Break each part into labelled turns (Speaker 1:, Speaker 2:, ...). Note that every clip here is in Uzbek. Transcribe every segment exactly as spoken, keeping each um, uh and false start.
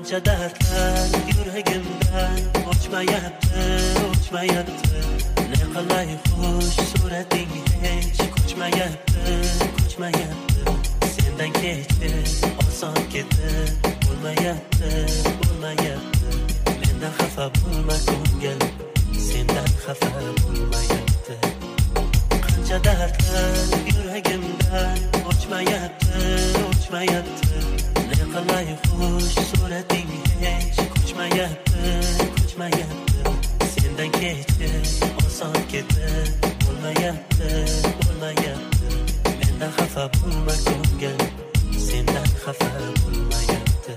Speaker 1: qancha dardlar yuragimdan o'chmayapti, o'chmayapti. Ne qilay xush surating hech ko'chmayapti, ko'chmayapti. Sendan kechib oson ketib bo'lmayapti, bo'lmayapti. Mendan xafa bo'lma ko'ngil, sendan xafa bo'lmayapti. Qancha dardlar yuragimdan o'chmayapti, o'chmayapti. Ne qilay xush surating hech ko'chmayapti, ko'chmayapti. Sendan kechib oson ketib bo'lmayapti, bo'lmayapti. Mendan xafa bo'lma ko'ngil, sendan xafa bo'lmayapti.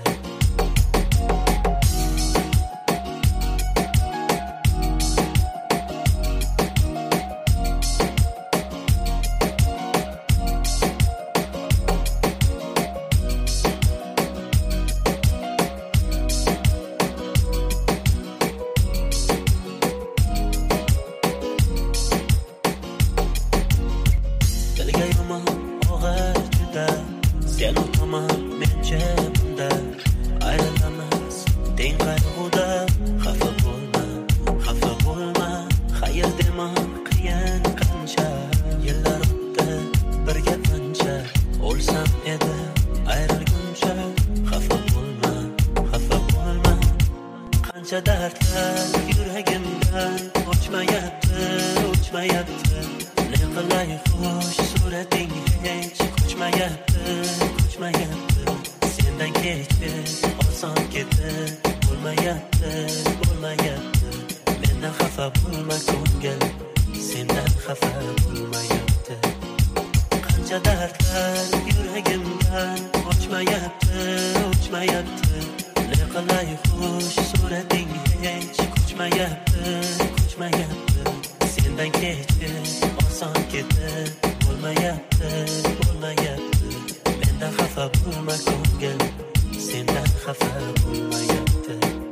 Speaker 1: Dardlar yuragimdan o'chmayapti, o'chmayapti. Ne qilay xush surating hech ko'chmayapti, ko'chmayapti. Sendan kechib oson ketib bo'lmayapti, bo'lmayapti. Mendan xafa bo'lma ko'ngil, sendan xafa bo'lmayapti. Qancha dardlar yuragimdan o'chmayapti, o'chmayapti. Ne qilay xush surating hech ko'chmayapti, ko'chmayapti. Sendan kechib oson ketib bo'lmayapti, bo'lmayapti. Mendan xafa bo'lma ko'ngil, sendan xafa bo'lmayapti.